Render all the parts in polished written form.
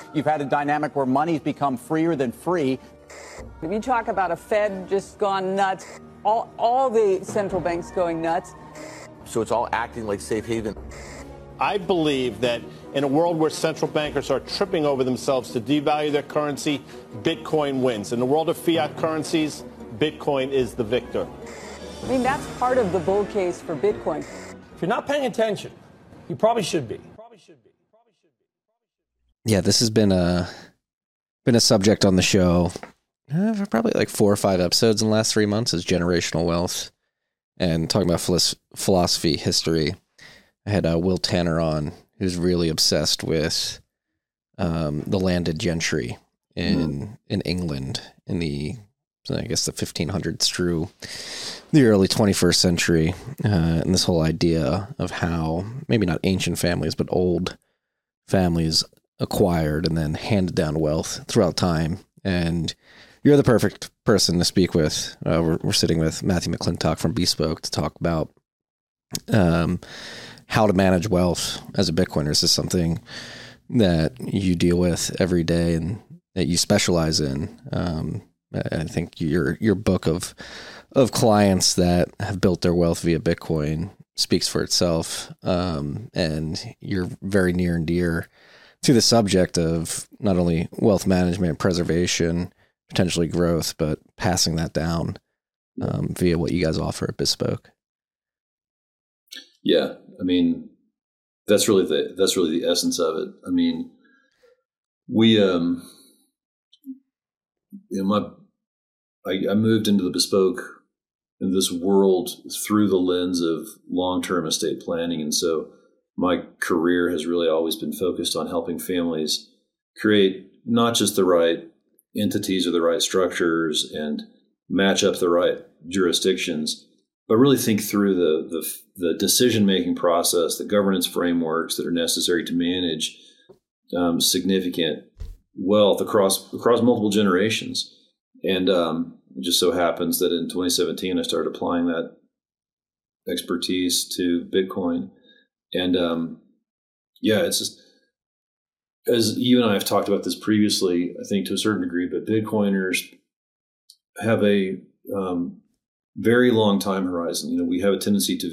You've had a dynamic where money's become freer than free. If you talk about a Fed just gone nuts, all the central banks going nuts. So it's all acting like safe haven. I believe that in a world where central bankers are tripping over themselves to devalue their currency, Bitcoin wins. In the world of fiat currencies, Bitcoin is the victor. I mean, that's part of the bull case for Bitcoin. If you're not paying attention, you probably should be. Yeah, this has been a subject on the show for probably like 4 or 5 episodes in the last 3 months, is generational wealth and talking about philosophy, history. I had Will Tanner on, who's really obsessed with the landed gentry in England in the 1500s through the early 21st century, and this whole idea of how maybe not ancient families, but old families acquired and then handed down wealth throughout time. And you're the perfect person to speak with. We're sitting with Matthew McClintock from Bespoke to talk about how to manage wealth as a Bitcoiner. Is this something that you deal with every day and that you specialize in? I think your book of clients that have built their wealth via Bitcoin speaks for itself. And you're very near and dear to the subject of not only wealth management, preservation, potentially growth, but passing that down via what you guys offer at Bespoke. Yeah, I mean, that's really the essence of it. I mean, we I moved into the Bespoke in this world through the lens of long-term estate planning. And so my career has really always been focused on helping families create not just the right entities or the right structures and match up the right jurisdictions, but really think through the decision-making process, the governance frameworks that are necessary to manage significant wealth across multiple generations. And it just so happens that in 2017, I started applying that expertise to Bitcoin. And it's just, as you and I have talked about this previously, I think to a certain degree, but Bitcoiners have a very long time horizon. You know, we have a tendency to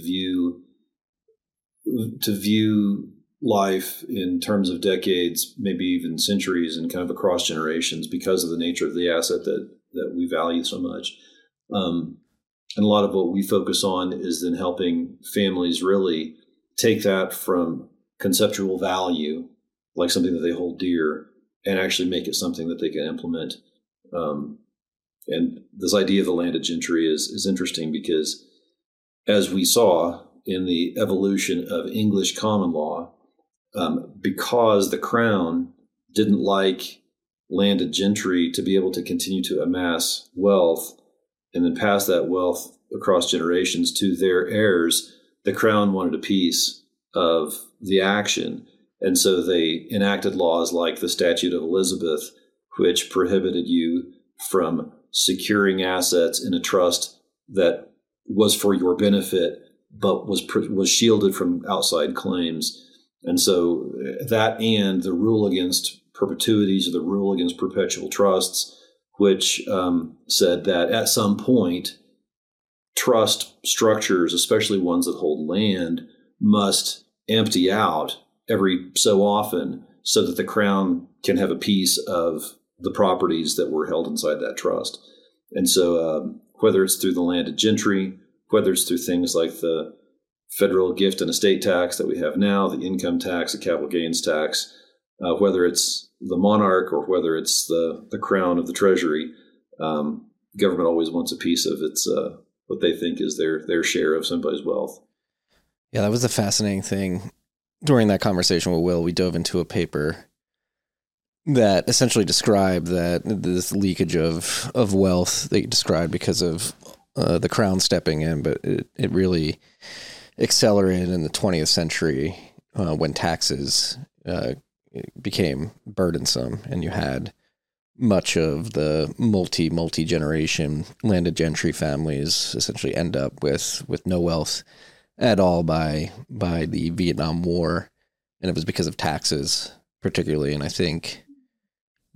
view life in terms of decades, maybe even centuries, and kind of across generations because of the nature of the asset that we value so much. And a lot of what we focus on is then helping families really take that from conceptual value, like something that they hold dear, and actually make it something that they can implement. And this idea of the landed gentry is interesting because, as we saw in the evolution of English common law, because the crown didn't like landed gentry to be able to continue to amass wealth and then pass that wealth across generations to their heirs, the crown wanted a piece of the action. And so they enacted laws like the Statute of Elizabeth, which prohibited you from securing assets in a trust that was for your benefit, but was shielded from outside claims. And so that, and the rule against perpetuities, or the rule against perpetual trusts, which said that at some point, trust structures, especially ones that hold land, must empty out every so often so that the crown can have a piece of the properties that were held inside that trust. And so whether it's through the landed gentry, whether it's through things like the federal gift and estate tax that we have now, the income tax, the capital gains tax, whether it's the monarch or whether it's the crown of the treasury, government always wants a piece of its what they think is their share of somebody's wealth. Yeah, that was the fascinating thing. During that conversation with Will, we dove into a paper that essentially described that this leakage of wealth that you described because of the crown stepping in, but it really accelerated in the 20th century when taxes became burdensome, and you had much of the multi-generation landed gentry families essentially end up with no wealth at all by the Vietnam War, and it was because of taxes particularly. And I think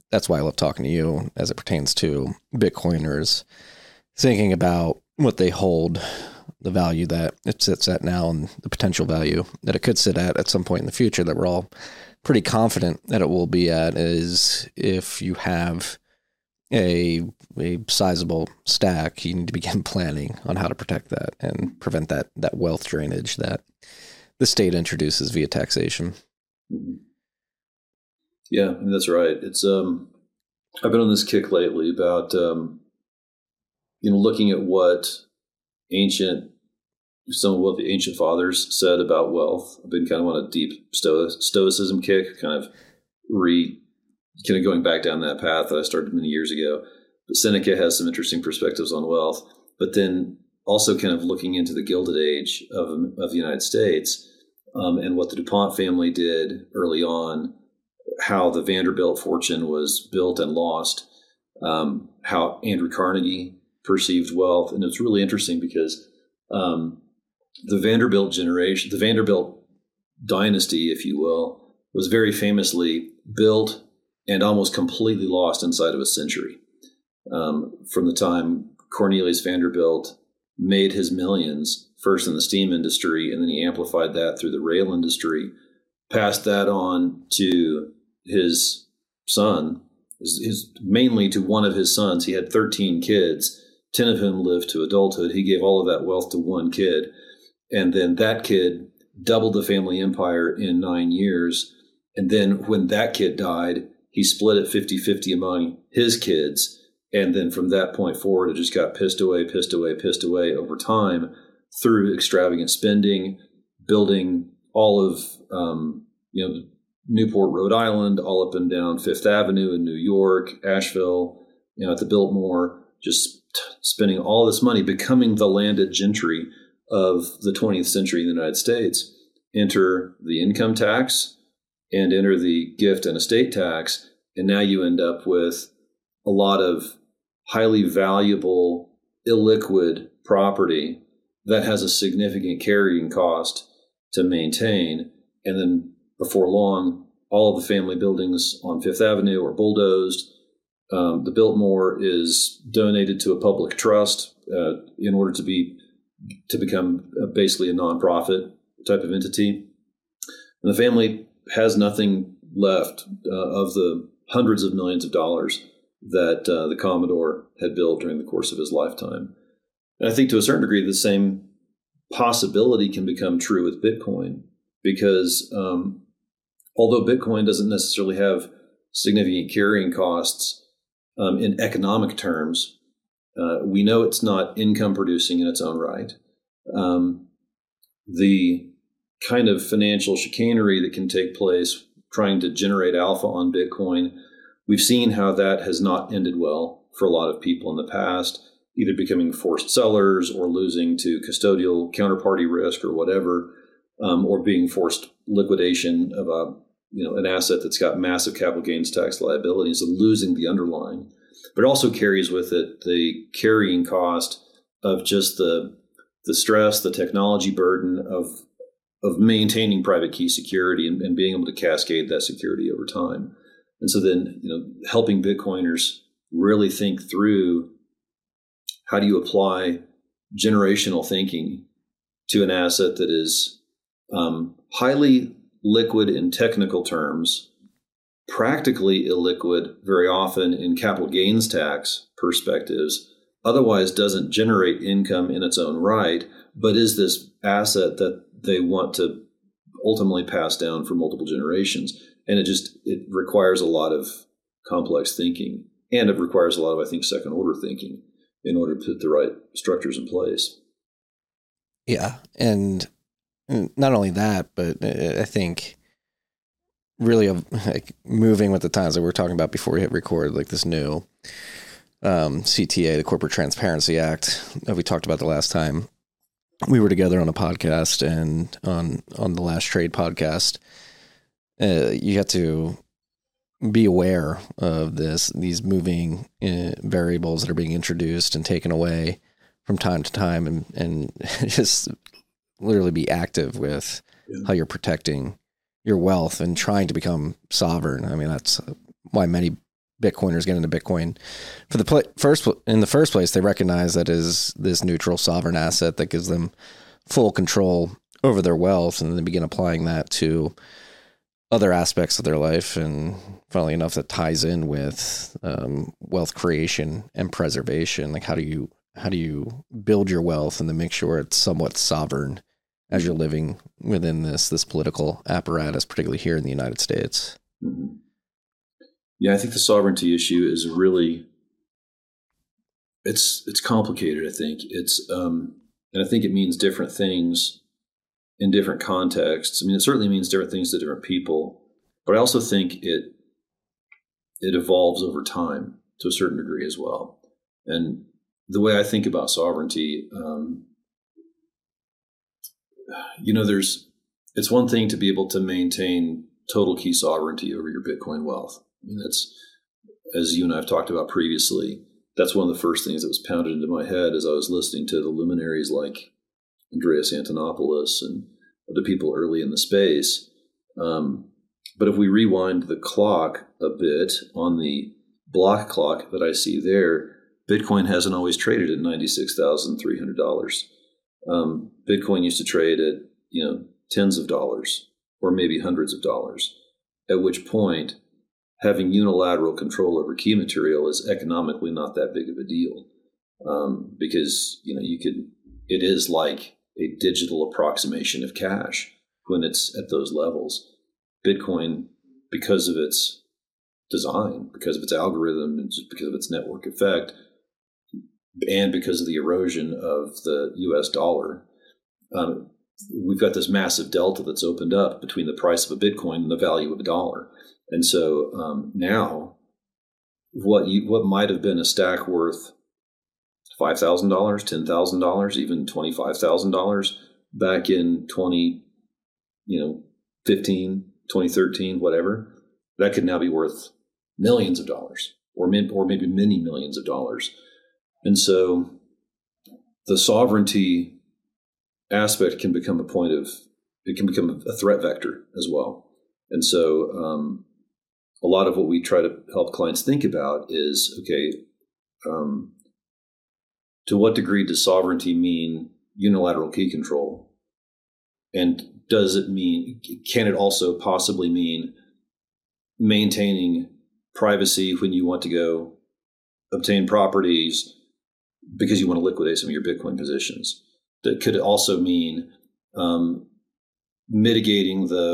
that's why I love talking to you as it pertains to Bitcoiners, thinking about what they hold, the value that it sits at now, and the potential value that it could sit at some point in the future that we're all pretty confident that it will be at, is if you have a sizable stack, you need to begin planning on how to protect that and prevent that wealth drainage that the state introduces via taxation. Yeah, that's right. It's I've been on this kick lately about looking at some of what the ancient fathers said about wealth. I've been kind of on a deep stoicism kick, kind of going back down that path that I started many years ago. But Seneca has some interesting perspectives on wealth, but then also kind of looking into the Gilded Age of the United States, and what the DuPont family did early on, how the Vanderbilt fortune was built and lost, how Andrew Carnegie perceived wealth. And it's really interesting because the Vanderbilt generation, the Vanderbilt dynasty, if you will, was very famously built and almost completely lost inside of a century. From the time Cornelius Vanderbilt made his millions, first in the steam industry, and then he amplified that through the rail industry, passed that on to his son, mainly to one of his sons. He had 13 kids, 10 of whom lived to adulthood. He gave all of that wealth to one kid. And then that kid doubled the family empire in 9 years. And then when that kid died, he split it 50-50 among his kids. And then from that point forward, it just got pissed away over time through extravagant spending, building all of, Newport, Rhode Island, all up and down Fifth Avenue in New York, Asheville, at the Biltmore, just spending all this money, becoming the landed gentry of the 20th century in the United States. Enter the income tax and enter the gift and estate tax. And now you end up with a lot of highly valuable, illiquid property that has a significant carrying cost to maintain. And then before long, all of the family buildings on Fifth Avenue are bulldozed. The Biltmore is donated to a public trust in order to become basically a nonprofit type of entity. And the family has nothing left of the hundreds of millions of dollars that the Commodore had built during the course of his lifetime. And I think to a certain degree, the same possibility can become true with Bitcoin, because although Bitcoin doesn't necessarily have significant carrying costs in economic terms, we know it's not income producing in its own right. The kind of financial chicanery that can take place trying to generate alpha on Bitcoin, we've seen how that has not ended well for a lot of people in the past, either becoming forced sellers or losing to custodial counterparty risk or whatever, or being forced liquidation of an asset that's got massive capital gains tax liabilities and losing the underlying. But it also carries with it the carrying cost of just the stress, the technology burden of maintaining private key security and being able to cascade that security over time. And so then, helping Bitcoiners really think through, how do you apply generational thinking to an asset that is highly liquid in technical terms, practically illiquid very often in capital gains tax perspectives, otherwise doesn't generate income in its own right, but is this asset that they want to ultimately pass down for multiple generations. And it requires a lot of complex thinking, and it requires a lot of, I think, second order thinking in order to put the right structures in place. Yeah. And not only that, but I think really moving with the times that we were talking about before we hit record, like this new CTA, the Corporate Transparency Act that we talked about the last time we were together on a podcast, and on the Last Trade podcast, you have to be aware of these moving variables that are being introduced and taken away from time to time, and just literally be active with how you're protecting your wealth and trying to become sovereign. I mean, that's why many Bitcoiners get into Bitcoin. In the first place, they recognize that is this neutral sovereign asset that gives them full control over their wealth, and they begin applying that to other aspects of their life. And funnily enough, that ties in with wealth creation and preservation. Like how do you build your wealth and then make sure it's somewhat sovereign as you're living within this political apparatus, particularly here in the United States? Mm-hmm. Yeah, I think the sovereignty issue is really, it's complicated. I think and I think it means different things in different contexts. I mean, it certainly means different things to different people, but I also think it evolves over time to a certain degree as well. And the way I think about sovereignty, it's one thing to be able to maintain total key sovereignty over your Bitcoin wealth. I mean, that's, as you and I have talked about previously, that's one of the first things that was pounded into my head as I was listening to the luminaries like Andreas Antonopoulos and the people early in the space. But if we rewind the clock a bit on the block clock that I see there, Bitcoin hasn't always traded at $96,300. Bitcoin used to trade at, tens of dollars or maybe hundreds of dollars, at which point having unilateral control over key material is economically not that big of a deal, because it is like a digital approximation of cash when it's at those levels. Bitcoin, because of its design, because of its algorithm, and just because of its network effect, and because of the erosion of the U.S. dollar, we've got this massive delta that's opened up between the price of a Bitcoin and the value of a dollar. And so now, what might have been a stack worth $5,000, $10,000, even $25,000 back in 2015, 2013, whatever, that could now be worth millions of dollars, or maybe many millions of dollars. And so the sovereignty aspect can become a threat vector as well. And so a lot of what we try to help clients think about is, okay, to what degree does sovereignty mean unilateral key control? And can it also possibly mean maintaining privacy when you want to go obtain properties because you want to liquidate some of your Bitcoin positions? That could also mean mitigating the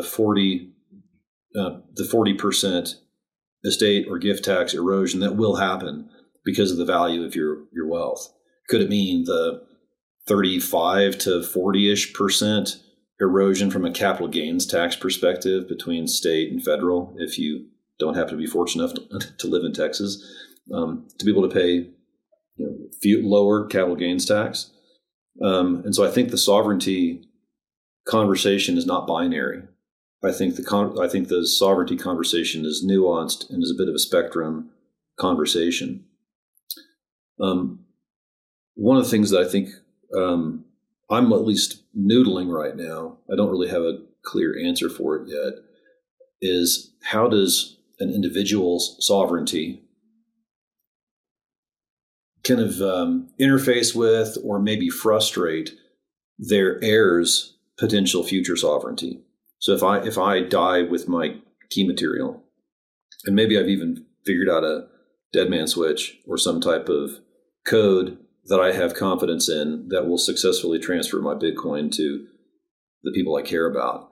40% estate or gift tax erosion that will happen because of the value of your wealth. Could it mean the 35 to 40-ish% erosion from a capital gains tax perspective between state and federal, if you don't happen to be fortunate enough to live in Texas, to be able to pay lower capital gains tax? And so I think the sovereignty conversation is not binary. I think the sovereignty conversation is nuanced and is a bit of a spectrum conversation. One of the things that I think I'm at least noodling right now, I don't really have a clear answer for it yet, is how does an individual's sovereignty kind of interface with or maybe frustrate their heirs' potential future sovereignty? So if I die with my key material, and maybe I've even figured out a dead man switch or some type of code that I have confidence in that will successfully transfer my Bitcoin to the people I care about,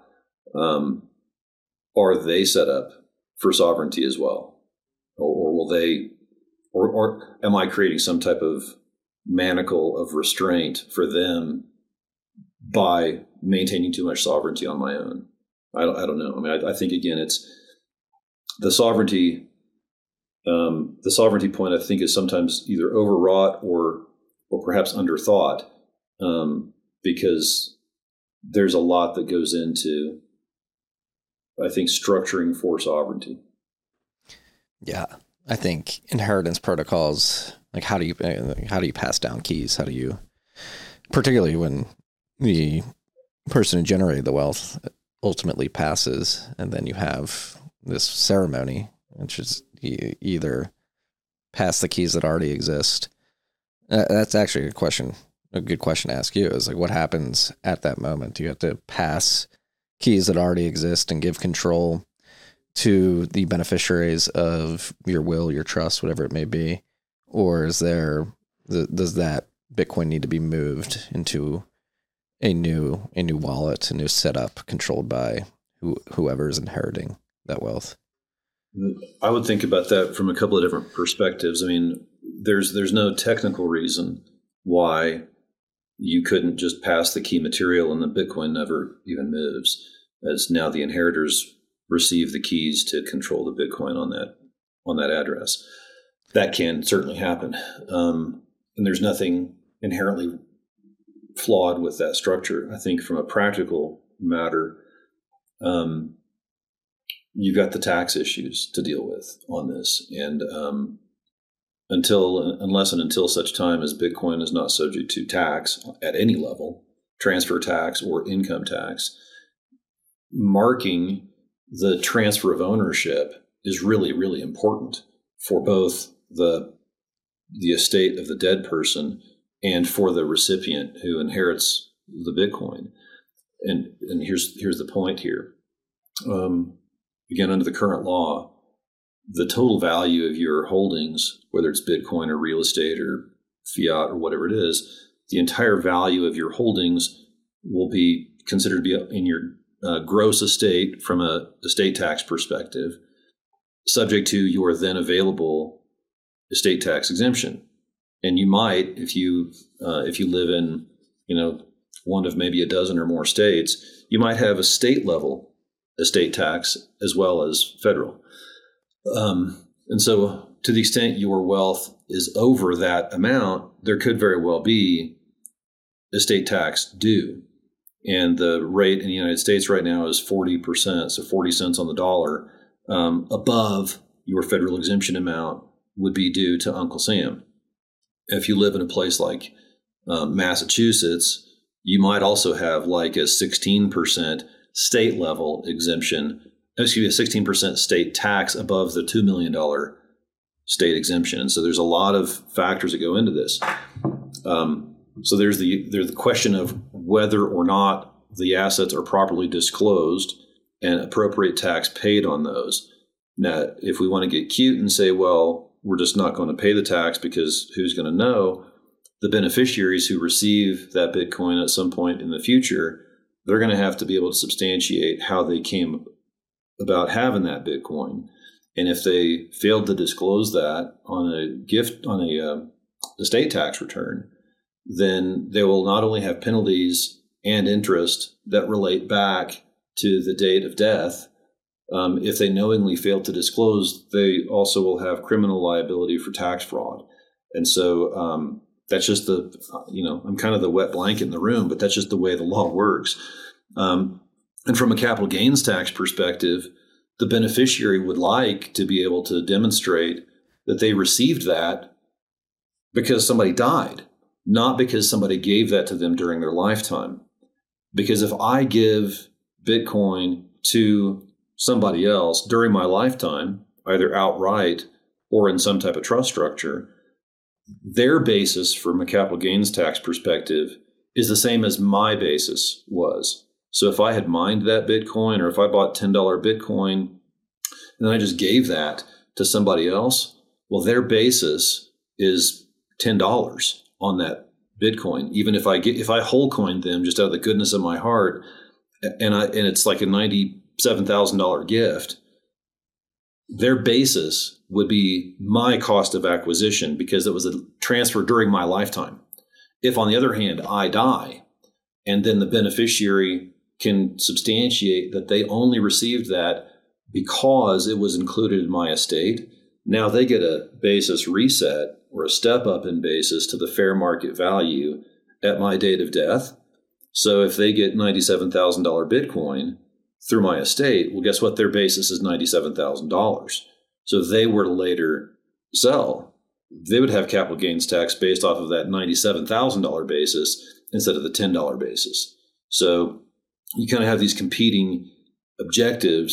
are they set up for sovereignty as well? Or will they, or am I creating some type of manacle of restraint for them by maintaining too much sovereignty on my own? I don't know. I mean, I think again, it's the sovereignty. The sovereignty point, I think, is sometimes either overwrought or perhaps underthought, because there's a lot that goes into, I think, structuring for sovereignty. Yeah, I think inheritance protocols, like how do you pass down keys? How do you, particularly when the person who generated the wealth ultimately passes, and then you have this ceremony which is you either pass the keys that already exist. That's actually a good question to ask you, is like, what happens at that moment? Do you have to pass keys that already exist and give control to the beneficiaries of your will, your trust, whatever it may be? Or does that Bitcoin need to be moved into a new wallet, a new setup controlled by whoever is inheriting that wealth? I would think about that from a couple of different perspectives. I mean, there's no technical reason why you couldn't just pass the key material and the Bitcoin never even moves, as now the inheritors receive the keys to control the Bitcoin on that address. That can certainly happen. And there's nothing inherently flawed with that structure. I think from a practical matter, you've got the tax issues to deal with on this. And unless and until such time as Bitcoin is not subject to tax at any level, transfer tax or income tax, marking the transfer of ownership is really, really important for both the estate of the dead person and for the recipient who inherits the Bitcoin. And here's the point here. Again, under the current law, the total value of your holdings, whether it's Bitcoin or real estate or fiat or whatever it is, the entire value of your holdings will be considered to be in your gross estate from a estate tax perspective, subject to your then available estate tax exemption. And you might, if you live in, one of maybe a dozen or more states, you might have a state level estate tax as well as federal. And so to the extent your wealth is over that amount, there could very well be estate tax due. And the rate in the United States right now is 40%, so 40 cents on the dollar, above your federal exemption amount would be due to Uncle Sam. If you live in a place like Massachusetts, you might also have like a 16% state level exemption, a 16% state tax above the $2 million state exemption. And so there's a lot of factors that go into this. So there's the question of whether or not the assets are properly disclosed and appropriate tax paid on those. Now, if we want to get cute and say, well, we're just not going to pay the tax because who's going to know? The beneficiaries who receive that Bitcoin at some point in the future, they're going to have to be able to substantiate how they came about having that Bitcoin. And if they failed to disclose that on a estate tax return, then they will not only have penalties and interest that relate back to the date of death. If they knowingly fail to disclose, they also will have criminal liability for tax fraud. And so that's just I'm kind of the wet blanket in the room, but that's just the way the law works. And from a capital gains tax perspective, the beneficiary would like to be able to demonstrate that they received that because somebody died, not because somebody gave that to them during their lifetime. Because if I give Bitcoin to somebody else during my lifetime, either outright or in some type of trust structure, their basis from a capital gains tax perspective is the same as my basis was. So if I had mined that Bitcoin, or if I bought $10 Bitcoin and then I just gave that to somebody else, well, their basis is $10 on that Bitcoin. Even if I whole coined them just out of the goodness of my heart, and it's like a $97,000 gift, their basis would be my cost of acquisition because it was a transfer during my lifetime. If, on the other hand, I die, and then the beneficiary can substantiate that they only received that because it was included in my estate, now they get a basis reset or a step up in basis to the fair market value at my date of death. So if they get $97,000 Bitcoin through my estate, well, guess what? Their basis is $97,000. So if they were to later sell, they would have capital gains tax based off of that $97,000 basis instead of the $10 basis. So you kind of have these competing objectives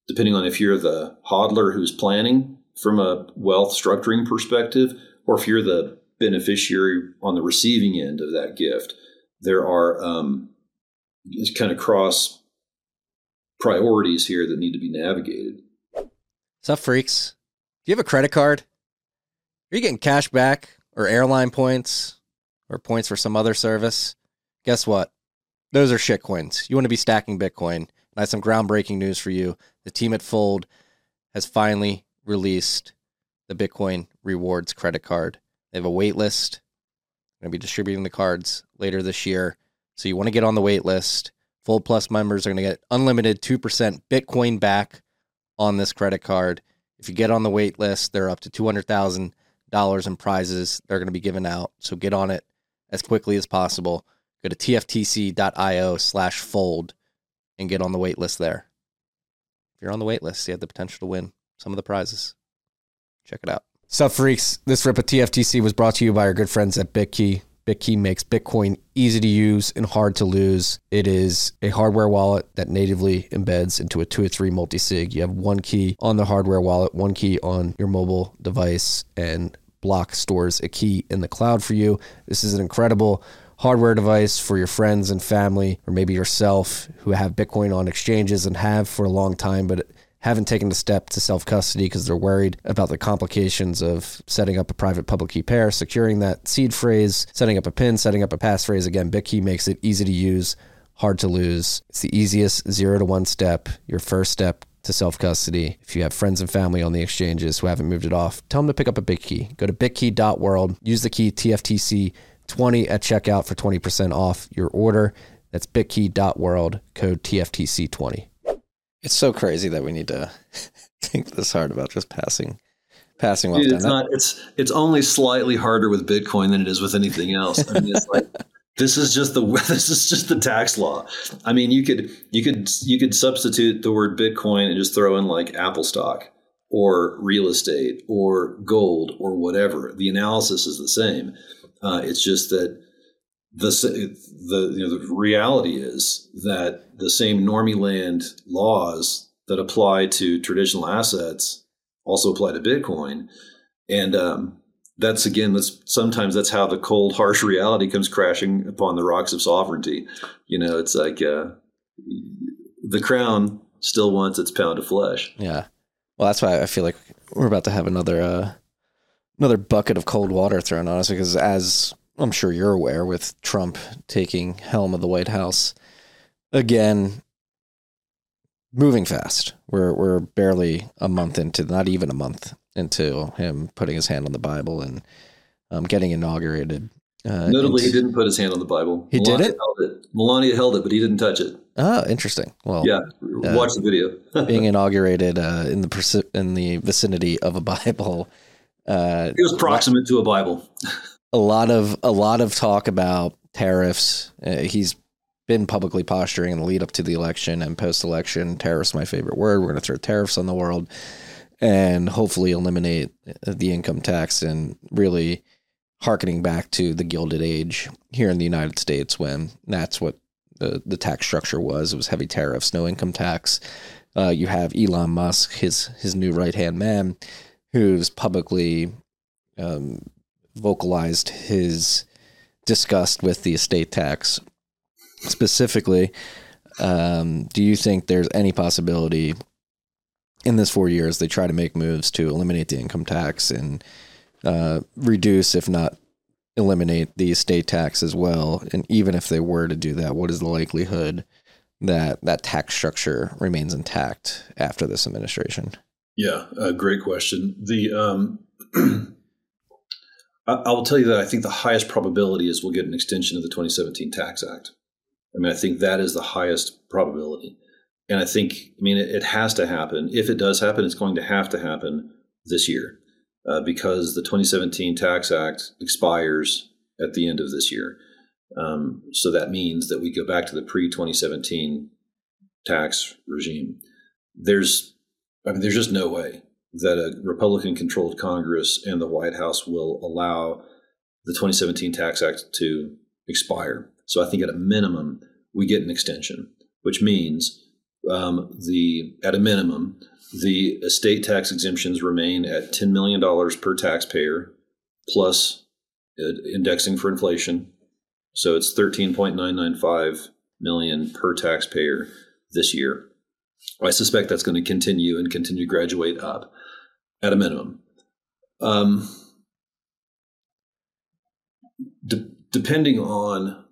depending on if you're the hodler who's planning from a wealth structuring perspective, or if you're the beneficiary on the receiving end of that gift, there are kind of cross priorities here that need to be navigated. What's up, freaks? Do you have a credit card? Are you getting cash back or airline points or points for some other service? Guess what? Those are shitcoins. You want to be stacking Bitcoin. And I have some groundbreaking news for you. The team at Fold has finally released the Bitcoin Rewards credit card. They have a wait list. They're going to be distributing the cards later this year. So you want to get on the wait list. Fold Plus members are going to get unlimited 2% Bitcoin back on this credit card. If you get on the wait list, they're up to $200,000 in prizes they're going to be given out. So get on it as quickly as possible. Go to tftc.io/fold and get on the wait list there. If you're on the wait list, you have the potential to win some of the prizes. Check it out. Sup, freaks? This rip of TFTC was brought to you by our good friends at BitKey. BitKey makes Bitcoin easy to use and hard to lose. It is a hardware wallet that natively embeds into a 2 or 3 multi-sig. You have one key on the hardware wallet, one key on your mobile device, and Block stores a key in the cloud for you. This is an incredible hardware device for your friends and family, or maybe yourself, who have Bitcoin on exchanges and have for a long time, but haven't taken the step to self-custody because they're worried about the complications of setting up a private public key pair, securing that seed phrase, setting up a PIN, setting up a passphrase. Again, BitKey makes it easy to use, hard to lose. It's the easiest 0 to 1 step, your first step to self-custody. If you have friends and family on the exchanges who haven't moved it off, tell them to pick up a BitKey. Go to bitkey.world, use the key TFTC20 at checkout for 20% off your order. That's bitkey.world, code TFTC20. It's so crazy that we need to think this hard about just passing wealth down. It's only slightly harder with Bitcoin than it is with anything else. I mean, it's like this is just the tax law. I mean, you could substitute the word Bitcoin and just throw in like Apple stock or real estate or gold or whatever. The analysis is the same. It's just that the reality is that the same normie land laws that apply to traditional assets also apply to Bitcoin. And sometimes that's how the cold, harsh reality comes crashing upon the rocks of sovereignty. It's like the crown still wants its pound of flesh. Yeah. Well, that's why I feel like we're about to have another bucket of cold water thrown on us, because as I'm sure you're aware, with Trump taking helm of the White House again, moving fast. We're barely a month into, not even a month into him putting his hand on the Bible and getting inaugurated. Notably, he didn't put his hand on the Bible. Didn't? Melania held it, but he didn't touch it. Oh, interesting. Well, yeah, watch the video. Being inaugurated in the vicinity of a Bible. It was proximate to a Bible. A lot of talk about tariffs. He's been publicly posturing in the lead up to the election and post-election. Tariffs, my favorite word. We're going to throw tariffs on the world and hopefully eliminate the income tax, and really hearkening back to the Gilded Age here in the United States, when that's what the tax structure was. It was heavy tariffs, no income tax. You have Elon Musk, his new right-hand man, who's publicly vocalized his disgust with the estate tax. Specifically, do you think there's any possibility in this 4 years they try to make moves to eliminate the income tax and reduce, if not eliminate, the estate tax as well? And even if they were to do that, what is the likelihood that that tax structure remains intact after this administration? Yeah, great question. I will tell you that I think the highest probability is we'll get an extension of the 2017 Tax Act. I mean, I think that is the highest probability. And I think, it has to happen. If it does happen, it's going to happen this year because the 2017 Tax Act expires at the end of this year. So that means that we go back to the pre-2017 tax regime. There's just no way that a Republican-controlled Congress and the White House will allow the 2017 Tax Act to expire. So I think at a minimum, we get an extension, which means At a minimum, the estate tax exemptions remain at $10 million per taxpayer, plus indexing for inflation. So it's $13.995 million per taxpayer this year. I suspect that's going to continue to graduate up at a minimum. Depending on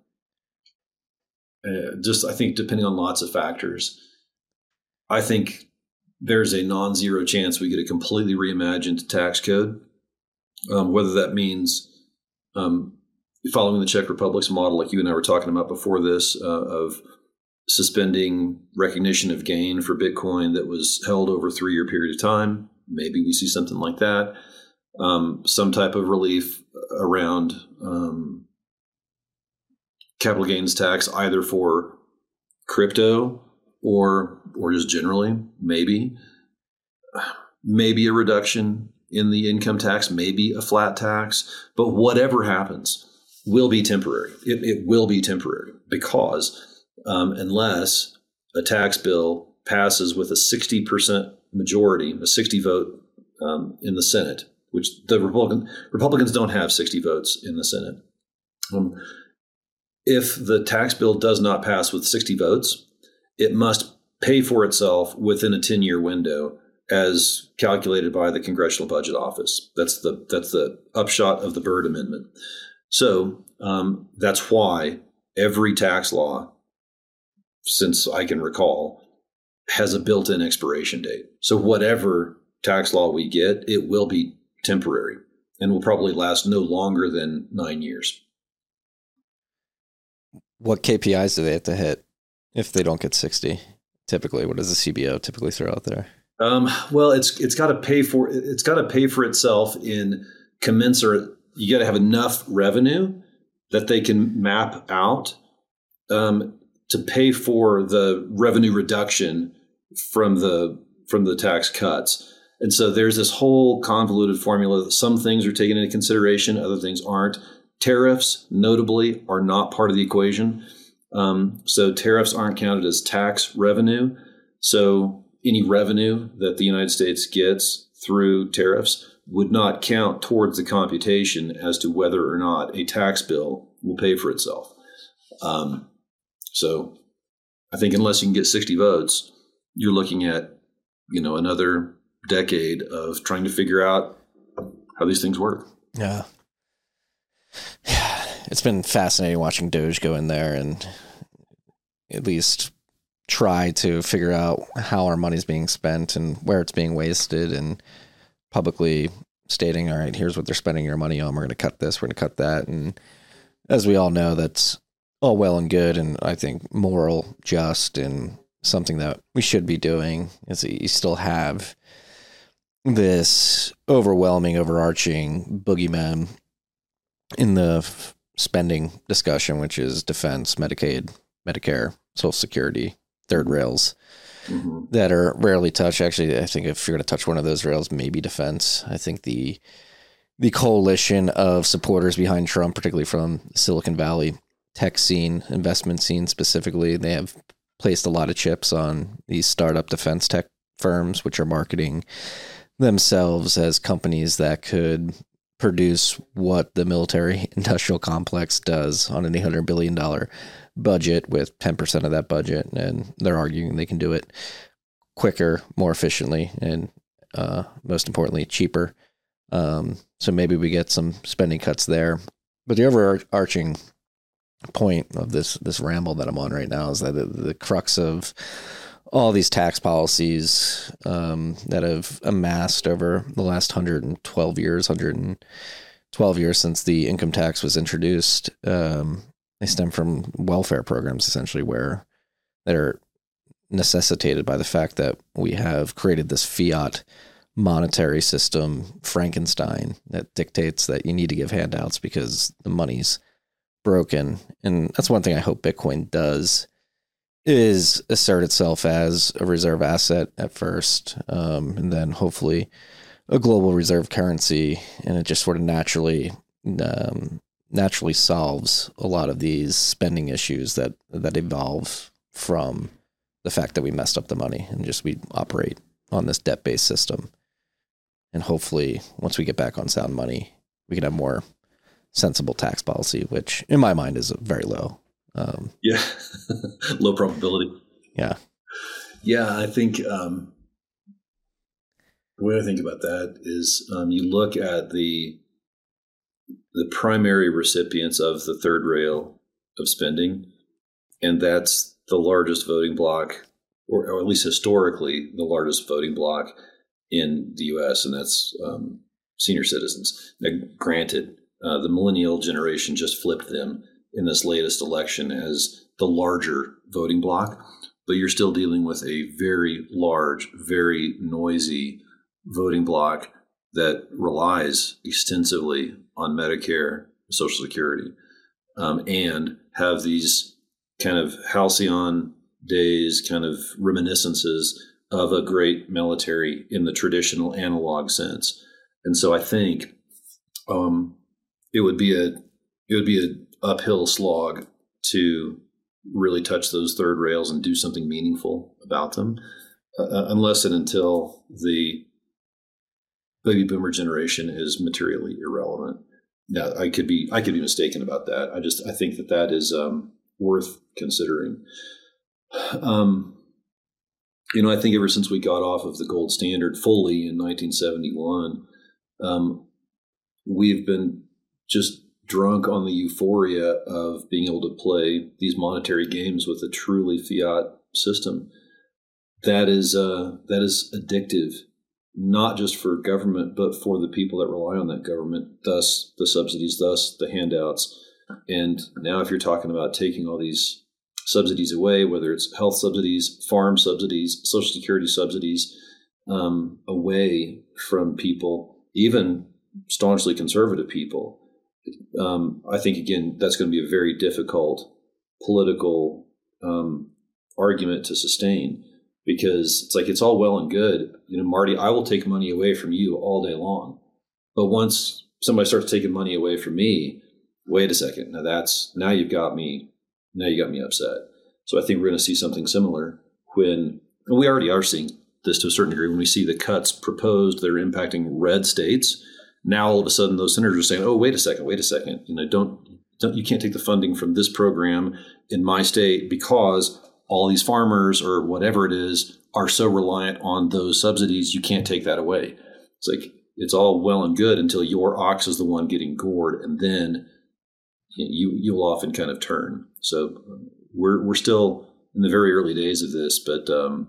depending on lots of factors, I think there's a non-zero chance we get a completely reimagined tax code. Whether that means following the Czech Republic's model, like you and I were talking about before this, of suspending recognition of gain for Bitcoin that was held over a 3-year period of time. Maybe we see something like that. Some type of relief around capital gains tax, either for crypto or just generally, maybe a reduction in the income tax, maybe a flat tax. But whatever happens will be temporary. It will be temporary because unless a tax bill passes with a 60% majority, a 60 vote in the Senate, which the Republicans don't have 60 votes in the Senate. If the tax bill does not pass with 60 votes, it must pay for itself within a 10-year window as calculated by the Congressional Budget Office. That's the upshot of the Byrd Amendment. So that's why every tax law, since I can recall, has a built-in expiration date. So whatever tax law we get, it will be temporary and will probably last no longer than 9 years. What KPIs do they have to hit if they don't get 60? Typically, what does the CBO typically throw out there? Well, it's got to pay for itself in commensurate. You got to have enough revenue that they can map out to pay for the revenue reduction from the tax cuts. And so there's this whole convoluted formula that some things are taken into consideration, other things aren't. Tariffs, notably, are not part of the equation. So tariffs aren't counted as tax revenue. So any revenue that the United States gets through tariffs would not count towards the computation as to whether or not a tax bill will pay for itself. So I think unless you can get 60 votes, you're looking at, another decade of trying to figure out how these things work. Yeah. It's been fascinating watching Doge go in there and at least try to figure out how our money's being spent and where it's being wasted, and publicly stating, all right, here's what they're spending your money on. We're going to cut this, we're going to cut that. And as we all know, that's all well and good, and I think moral, just, and something that we should be doing. Is that you still have this overwhelming, overarching boogeyman in the spending discussion, which is defense, Medicaid, Medicare, Social Security, third rails that are rarely touched. Actually, I think if you're going to touch one of those rails, maybe defense. I think the coalition of supporters behind Trump, particularly from Silicon Valley tech scene, investment scene specifically, they have placed a lot of chips on these startup defense tech firms, which are marketing themselves as companies that could produce what the military industrial complex does on an $800 billion budget with 10% of that budget. And they're arguing they can do it quicker, more efficiently, and most importantly, cheaper. So maybe we get some spending cuts there. But the overarching point of this ramble that I'm on right now is that the crux of all these tax policies that have amassed over the last 112 years since the income tax was introduced, they stem from welfare programs, essentially, where they're necessitated by the fact that we have created this fiat monetary system, Frankenstein, that dictates that you need to give handouts because the money's broken. And that's one thing I hope Bitcoin does, is assert itself as a reserve asset at first, and then hopefully a global reserve currency, and it just sort of naturally solves a lot of these spending issues that evolve from the fact that we messed up the money and just we operate on this debt-based system. And hopefully, once we get back on sound money, we can have more sensible tax policy, which in my mind is very low. Low probability. Yeah. Yeah, I think the way I think about that is you look at the primary recipients of the third rail of spending, and that's the largest voting bloc, or at least historically the largest voting bloc in the U.S., and that's senior citizens. Now, granted, the millennial generation just flipped them in this latest election as the larger voting bloc, but you're still dealing with a very large, very noisy voting bloc that relies extensively on Medicare, Social Security, and have these kind of halcyon days, kind of reminiscences of a great military in the traditional analog sense. And so I think it would be an uphill slog to really touch those third rails and do something meaningful about them, unless and until the baby boomer generation is materially irrelevant. Now, I could be mistaken about that. I think that is worth considering. I think ever since we got off of the gold standard fully in 1971, we've been just drunk on the euphoria of being able to play these monetary games with a truly fiat system. That is addictive, not just for government, but for the people that rely on that government, thus the subsidies, thus the handouts. And now if you're talking about taking all these subsidies away, whether it's health subsidies, farm subsidies, Social Security subsidies, away from people, even staunchly conservative people, I think, again, that's going to be a very difficult political argument to sustain, because it's like, it's all well and good. Marty, I will take money away from you all day long. But once somebody starts taking money away from me, wait a second. Now you got me upset. So I think we're going to see something similar and we already are seeing this to a certain degree when we see the cuts proposed that are impacting red states. Now all of a sudden those senators are saying, oh, wait a second. You can't take the funding from this program in my state because all these farmers or whatever it is are so reliant on those subsidies. You can't take that away. It's like, it's all well and good until your ox is the one getting gored, and then you'll often kind of turn. So we're still in the very early days of this, but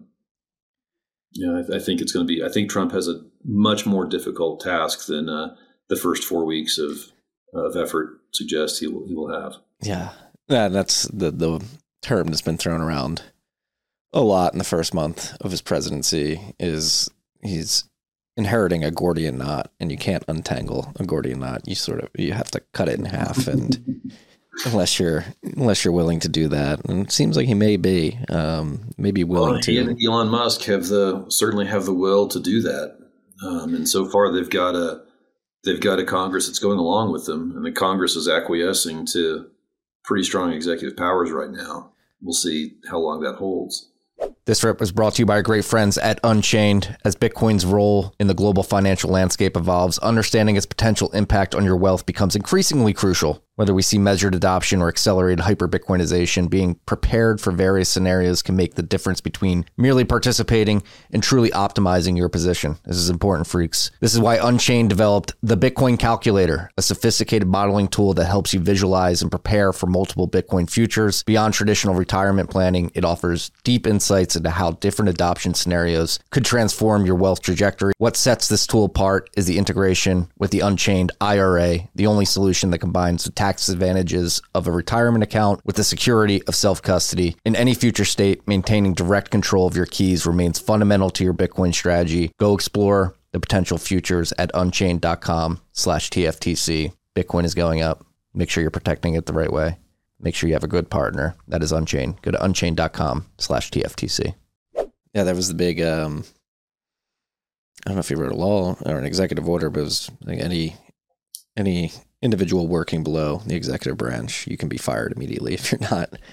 I think it's going to be. I think Trump has a much more difficult task than the first 4 weeks of effort suggest he will have. Yeah, that's the term that's been thrown around a lot in the first month of his presidency. Is he's inheriting a Gordian knot, and you can't untangle a Gordian knot. You have to cut it in half, and unless you're willing to do that, and it seems like he may be willing to. He and Elon Musk certainly have the will to do that, and so far they've got a Congress that's going along with them, and the Congress is acquiescing to pretty strong executive powers right now. We'll see how long that holds. This rip was brought to you by our great friends at Unchained. As Bitcoin's role in the global financial landscape evolves, understanding its potential impact on your wealth becomes increasingly crucial. Whether we see measured adoption or accelerated hyper-Bitcoinization, being prepared for various scenarios can make the difference between merely participating and truly optimizing your position. This is important, freaks. This is why Unchained developed the Bitcoin Calculator, a sophisticated modeling tool that helps you visualize and prepare for multiple Bitcoin futures. Beyond traditional retirement planning, it offers deep insights into how different adoption scenarios could transform your wealth trajectory. What sets this tool apart is the integration with the Unchained IRA, the only solution that combines the tax advantages of a retirement account with the security of self-custody. In any future state, maintaining direct control of your keys remains fundamental to your Bitcoin strategy. Go explore the potential futures at unchained.com/TFTC. Bitcoin is going up. Make sure you're protecting it the right way. Make sure you have a good partner. That is Unchained. Go to unchained.com/TFTC. Yeah, that was the big, I don't know if he wrote a law or an executive order, but it was like any individual working below the executive branch, you can be fired immediately if you're not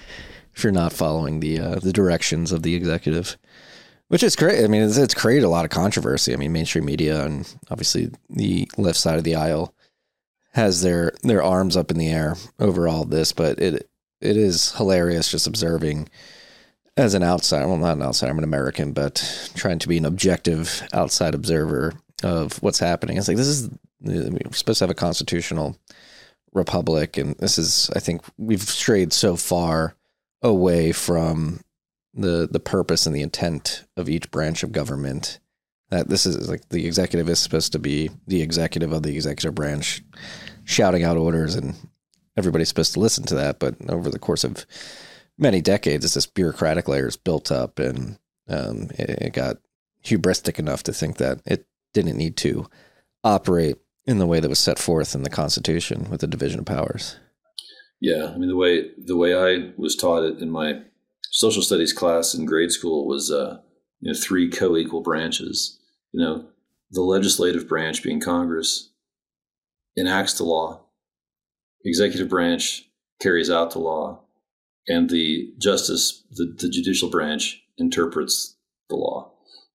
if you're not following the directions of the executive, which is great. I mean, it's created a lot of controversy. I mean, mainstream media and obviously the left side of the aisle has their arms up in the air over all this, but it is hilarious just observing as an outsider. Well, not an outsider, I'm an American, but trying to be an objective outside observer of what's happening. It's like, we're supposed to have a constitutional republic, and this is, I think we've strayed so far away from the purpose and the intent of each branch of government that this is like the executive is supposed to be the executive of the executive branch shouting out orders, and everybody's supposed to listen to that. But over the course of many decades, it's this bureaucratic layer is built up, and it got hubristic enough to think that it didn't need to operate in the way that was set forth in the Constitution with the division of powers. Yeah, I mean, the way I was taught it in my social studies class in grade school was, 3 co-equal branches. The legislative branch, being Congress, enacts the law, executive branch carries out the law, and the judicial branch interprets the law.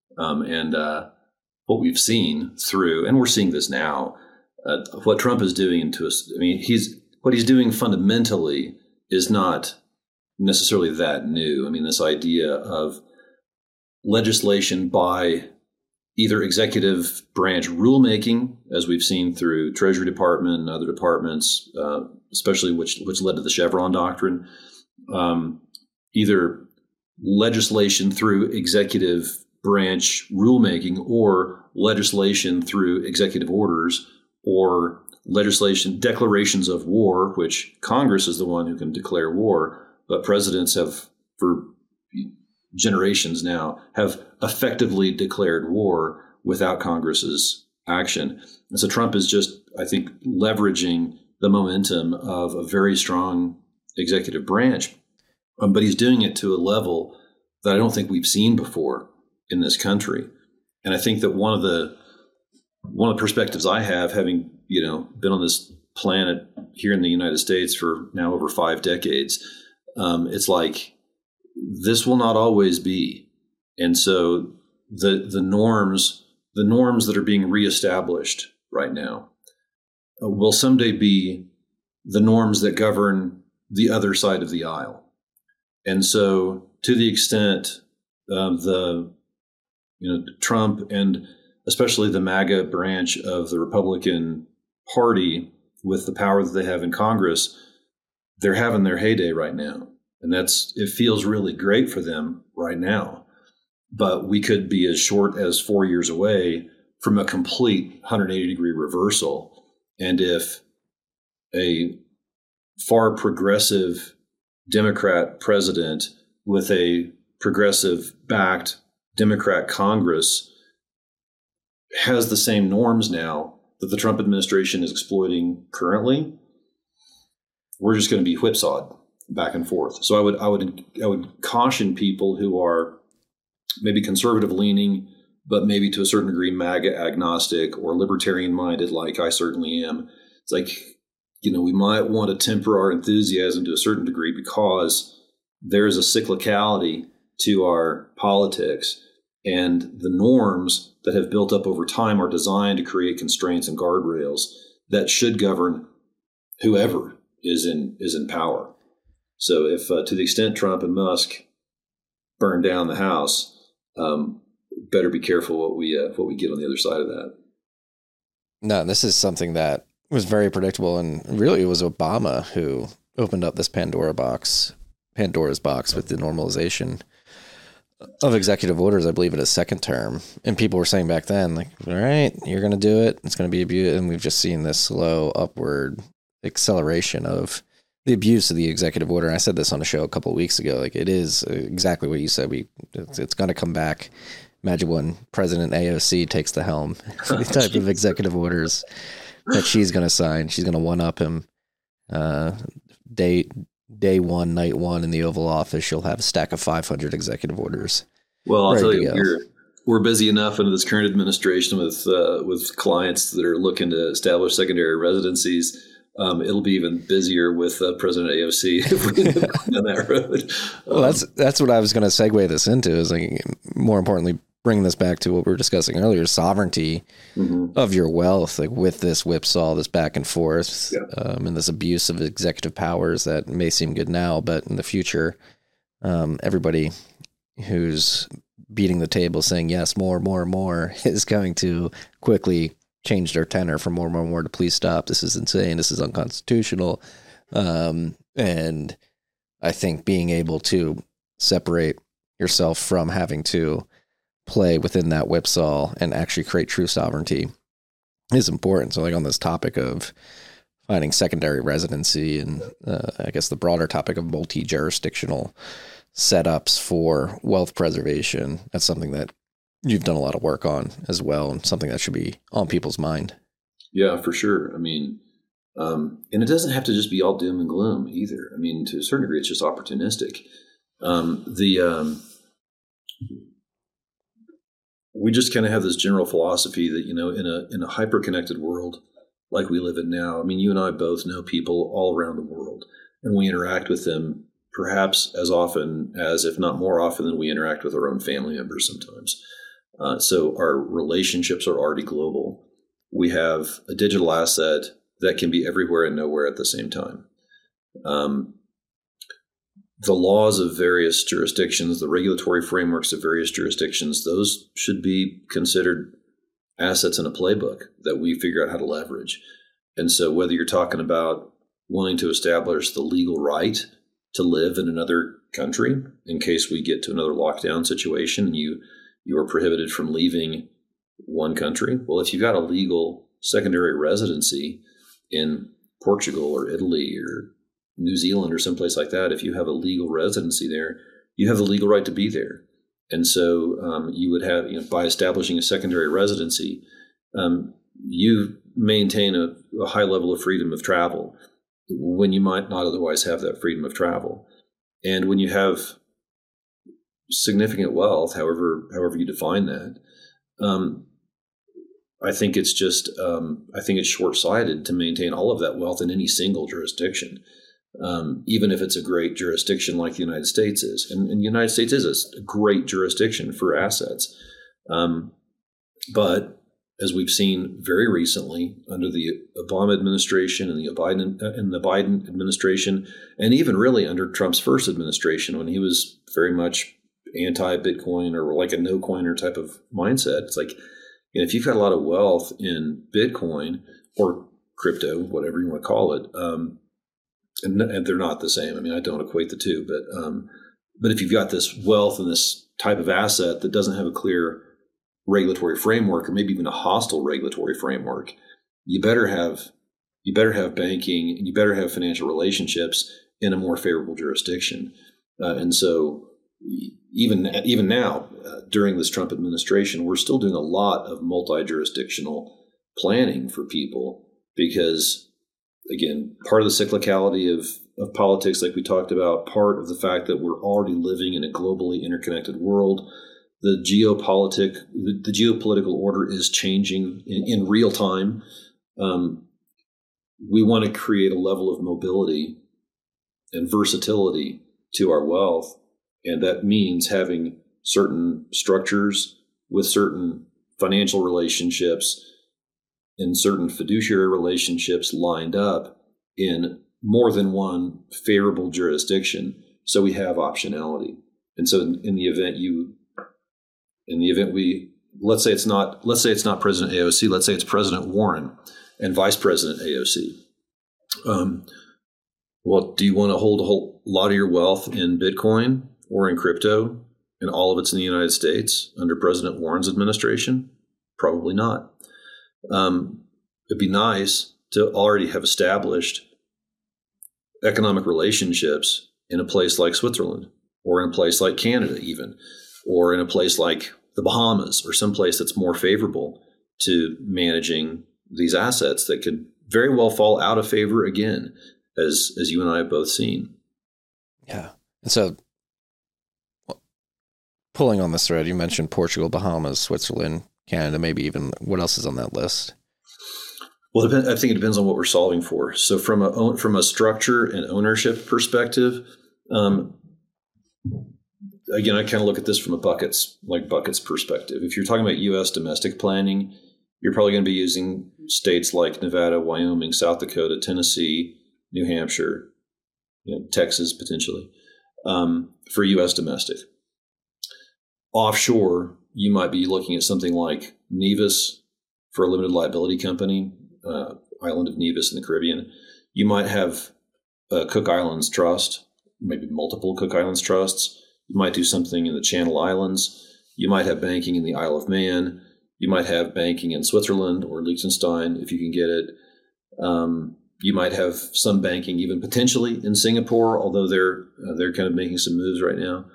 What we've seen through, and we're seeing this now, what Trump is doing what he's doing fundamentally is not necessarily that new. I mean, this idea of legislation by either executive branch rulemaking, as we've seen through Treasury Department and other departments, especially which led to the Chevron doctrine, either legislation through executive branch rulemaking or legislation through executive orders or declarations of war, which Congress is the one who can declare war, but presidents have, for generations now, have effectively declared war without Congress's action. And so Trump is just, I think, leveraging the momentum of a very strong executive branch, but he's doing it to a level that I don't think we've seen before in this country. And I think that one of the perspectives I have, having been on this planet here in the United States for now over 5 decades, it's like this will not always be. And so the norms that are being reestablished right now will someday be the norms that govern the other side of the aisle. And so to the extent Trump and especially the MAGA branch of the Republican Party, with the power that they have in Congress, they're having their heyday right now. And it feels really great for them right now. But we could be as short as 4 years away from a complete 180-degree reversal. And if a far progressive Democrat president with a progressive-backed Democrat Congress has the same norms now that the Trump administration is exploiting currently, we're just going to be whipsawed back and forth. So I would caution people who are maybe conservative leaning, but maybe to a certain degree MAGA agnostic or libertarian minded, like I certainly am. It's like, we might want to temper our enthusiasm to a certain degree because there's a cyclicality to our politics, and the norms that have built up over time are designed to create constraints and guardrails that should govern whoever is in power. So if to the extent Trump and Musk burn down the house, better be careful what we get on the other side of that. No, this is something that was very predictable, and really it was Obama who opened up this Pandora's box with the normalization of executive orders, I believe, in his second term. And people were saying back then, like, all right, you're going to do it. It's going to be abused. And we've just seen this slow upward acceleration of the abuse of the executive order. And I said this on a show a couple of weeks ago. Like, it is exactly what you said. It's going to come back. Imagine when President AOC takes the helm, the type of executive orders that she's going to sign. She's going to one-up him. Day one, night one in the Oval Office, she'll have a stack of 500 executive orders. Well, I'll tell you, we're busy enough under this current administration with clients that are looking to establish secondary residencies. It'll be even busier with President AOC if we go down that road. Well, that's what I was going to segue this into, is like, more importantly, bringing this back to what we were discussing earlier, sovereignty of your wealth, like with this whipsaw, this back and forth, and this abuse of executive powers that may seem good now, but in the future, everybody who's beating the table saying yes, more is going to quickly change their tenor from more to please stop. This is insane. This is unconstitutional. And I think being able to separate yourself from having to play within that whipsaw and actually create true sovereignty is important. So like on this topic of finding secondary residency and I guess the broader topic of multi-jurisdictional setups for wealth preservation, that's something that you've done a lot of work on as well, and something that should be on people's mind. Yeah, for sure. I mean, and it doesn't have to just be all doom and gloom either. I mean, to a certain degree, it's just opportunistic. We just kind of have this general philosophy that, you know, in a hyper-connected world like we live in now, I mean, you and I both know people all around the world, and we interact with them perhaps as often as, if not more often than we interact with our own family members sometimes. So our relationships are already global. We have a digital asset that can be everywhere and nowhere at the same time. The laws of various jurisdictions, the regulatory frameworks of various jurisdictions, those should be considered assets in a playbook that we figure out how to leverage. And so whether you're talking about wanting to establish the legal right to live in another country in case we get to another lockdown situation and you are prohibited from leaving one country. Well, if you've got a legal secondary residency in Portugal or Italy or New Zealand or someplace like that, if you have a legal residency there, you have the legal right to be there. And so you would have, you know, by establishing a secondary residency, you maintain a high level of freedom of travel when you might not otherwise have that freedom of travel. And when you have significant wealth, however you define that, I think it's just I think it's short-sighted to maintain all of that wealth in any single jurisdiction, even if it's a great jurisdiction like the United States is. And the United States is a great jurisdiction for assets, but as we've seen very recently under the Obama administration and the Biden administration, and even really under Trump's first administration when he was very much anti-Bitcoin or like a no-coiner type of mindset. It's like, you know, if you've got a lot of wealth in Bitcoin or crypto, whatever you want to call it, and they're not the same. I mean, I don't equate the two, but if you've got this wealth and this type of asset that doesn't have a clear regulatory framework, or maybe even a hostile regulatory framework, you better have banking and you better have financial relationships in a more favorable jurisdiction. And so even now, during this Trump administration, we're still doing a lot of multi-jurisdictional planning for people because, again, part of the cyclicality of politics, like we talked about, part of the fact that we're already living in a globally interconnected world. The geopolitical order is changing in real time. We want to create a level of mobility and versatility to our wealth. And that means having certain structures with certain financial relationships and certain fiduciary relationships lined up in more than one favorable jurisdiction. So we have optionality. And so in the event let's say it's not President AOC, let's say it's President Warren and Vice President AOC. Well, do you want to hold a whole lot of your wealth in Bitcoin or in crypto, and all of it's in the United States under President Warren's administration? Probably not. It'd be nice to already have established economic relationships in a place like Switzerland, or in a place like Canada even, or in a place like the Bahamas, or someplace that's more favorable to managing these assets that could very well fall out of favor again, as you and I have both seen. Yeah. And so pulling on this thread, you mentioned Portugal, Bahamas, Switzerland, Canada, maybe even what else is on that list? Well, I think it depends on what we're solving for. So from a structure and ownership perspective, again, I kind of look at this from a buckets perspective. If you're talking about U.S. domestic planning, you're probably going to be using states like Nevada, Wyoming, South Dakota, Tennessee, New Hampshire, Texas potentially, for U.S. domestic. Offshore, you might be looking at something like Nevis for a limited liability company, island of Nevis in the Caribbean. You might have a Cook Islands Trust, maybe multiple Cook Islands Trusts. You might do something in the Channel Islands. You might have banking in the Isle of Man. You might have banking in Switzerland or Liechtenstein if you can get it. You might have some banking even potentially in Singapore, although they're kind of making some moves right now.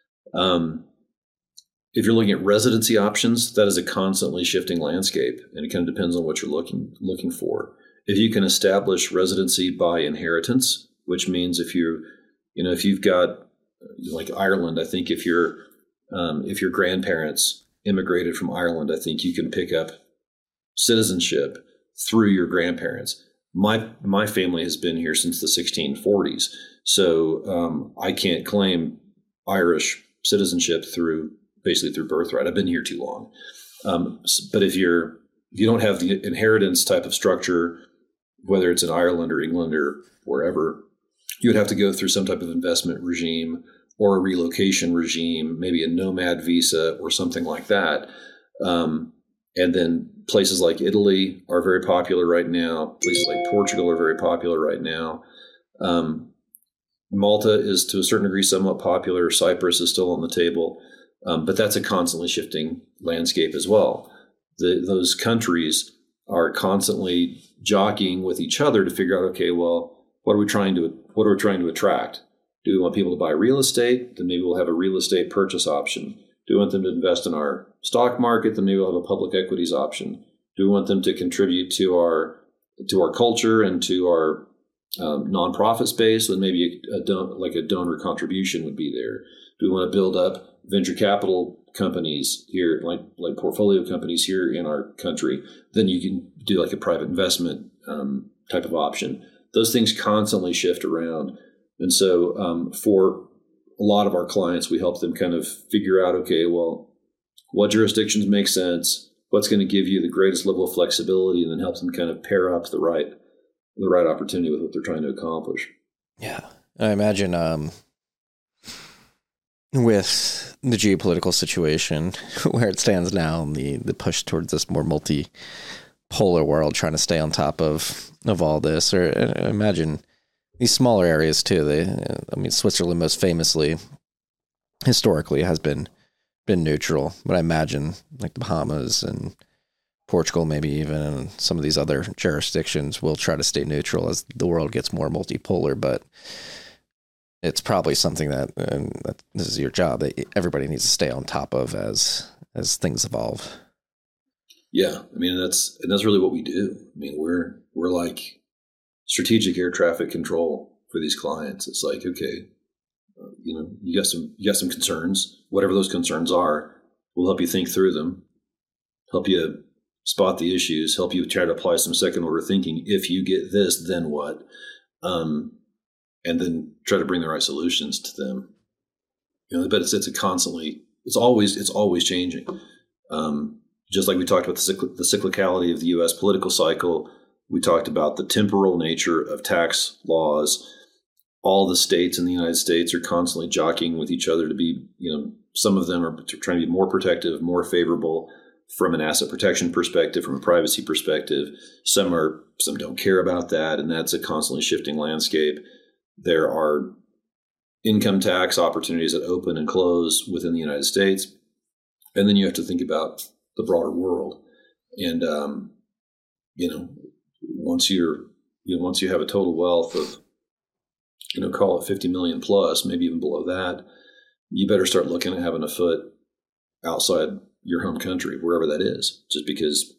If you're looking at residency options, that is a constantly shifting landscape, and it kind of depends on what you're looking for. If you can establish residency by inheritance, which means if you've got like Ireland, I think if your grandparents immigrated from Ireland, I think you can pick up citizenship through your grandparents. My family has been here since the 1640s, so I can't claim Irish citizenship through birthright. I've been here too long. But if you don't have the inheritance type of structure, whether it's in Ireland or England or wherever, you would have to go through some type of investment regime or a relocation regime, maybe a nomad visa or something like that. And then places like Italy are very popular right now. Places like Portugal are very popular right now. Malta is to a certain degree somewhat popular. Cyprus is still on the table. But that's a constantly shifting landscape as well. Those countries are constantly jockeying with each other to figure out, okay, well, what are we trying to attract? Do we want people to buy real estate? Then maybe we'll have a real estate purchase option. Do we want them to invest in our stock market? Then maybe we'll have a public equities option. Do we want them to contribute to our culture and to our nonprofit space? Then maybe a donor contribution would be there. Do we want to build up venture capital companies here, like portfolio companies here in our country? Then you can do like a private investment type of option. Those things constantly shift around. And so for a lot of our clients, we help them kind of figure out, okay, well, what jurisdictions make sense? What's going to give you the greatest level of flexibility, and then help them kind of pair up the right opportunity with what they're trying to accomplish. Yeah. I imagine with the geopolitical situation where it stands now and the push towards this more multipolar world, trying to stay on top of all this, or imagine these smaller areas too. Switzerland most famously, historically, has been neutral, but I imagine like the Bahamas and Portugal, maybe even, and some of these other jurisdictions will try to stay neutral as the world gets more multipolar. But it's probably something that this is your job, that everybody needs to stay on top of as things evolve. Yeah, that's really what we do. We're like strategic air traffic control for these clients. It's like, okay, you got some concerns. Whatever those concerns are, we'll help you think through them, help you spot the issues, help you try to apply some second order thinking. If you get this, then what? And then try to bring the right solutions to them. But it's always changing. Just like we talked about the cyclicality of the U.S. political cycle, we talked about the temporal nature of tax laws. All the states in the United States are constantly jockeying with each other to be, some of them are trying to be more protective, more favorable from an asset protection perspective, from a privacy perspective. Some don't care about that, and that's a constantly shifting landscape. There are income tax opportunities that open and close within the United States. And then you have to think about the broader world. And, once you have a total wealth of, call it 50 million plus, maybe even below that, you better start looking at having a foot outside your home country, wherever that is, just because,